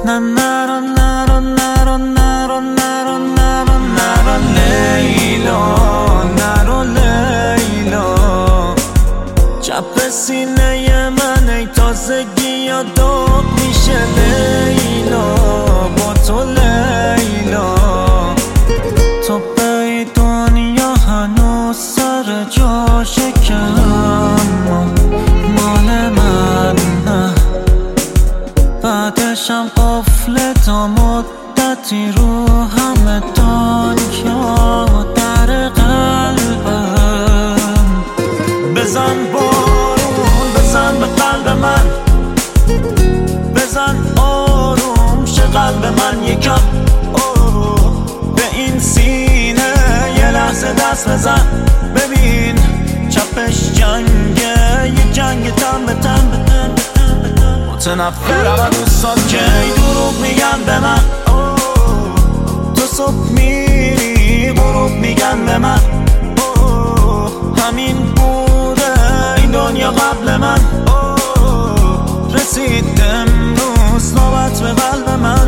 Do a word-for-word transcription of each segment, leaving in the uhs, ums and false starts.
난 نرو نرو نرو نرو نرو نرو نرو لیلا نرو لیلا چپ سینه من ای تازگی یادت میشه لیلا با تو لیلا تو به دنیا هنوز سر جاشه که اما مال من نه بعدشم قفل تا مدتی رو همه دنیا در قلبم بزن بارون بزن به قلب من بزن آروم شه قلب من یکم به این سینه یه لحظه دست بزن ببین چپش جنگه یه جنگ تن به تن به تن متنفرم از دوستات که دروغ میگن به من تو صبح میری غروب میگن به من همین بوده این دنیا قبل من رسید امروز نوبت به قلب من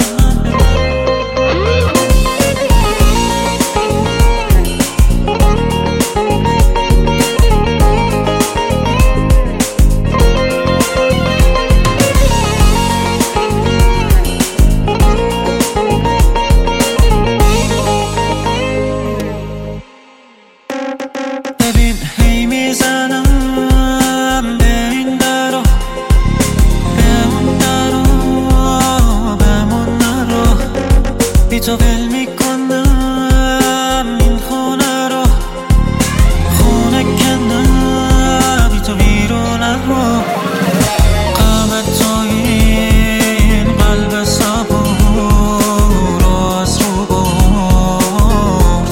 ببین هی میزنم به این درو به اون درو بمون نرو بی تو ول میکنم این خونه رو خونه کندم بی تو بیرون رو قلب تو این قلب صبور رو از رو برد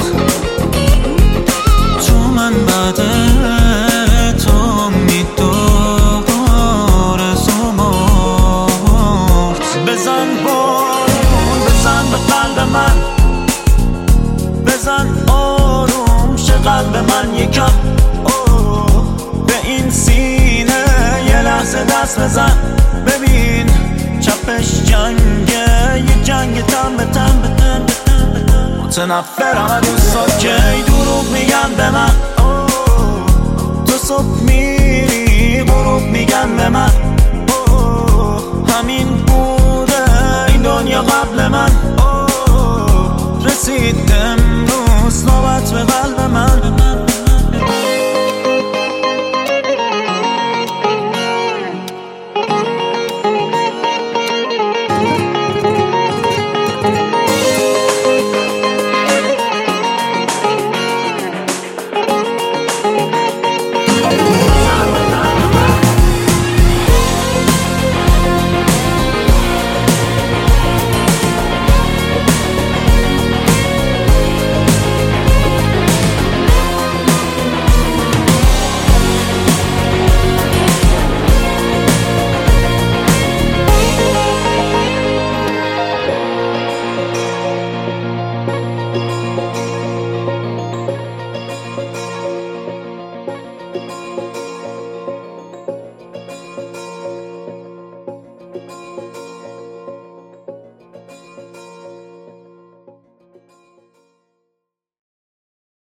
تو من بعد تو میدار زمرد بزن بارون بزن به قلب من بزن آروم شه قلب من یکم به این سینه یه لحظه دست بزن ببین چپش جنگه یه جنگ تن به تن به تن متنفرم از دوستات که دروغ میگن به من تو صبح میری غروب میگن به من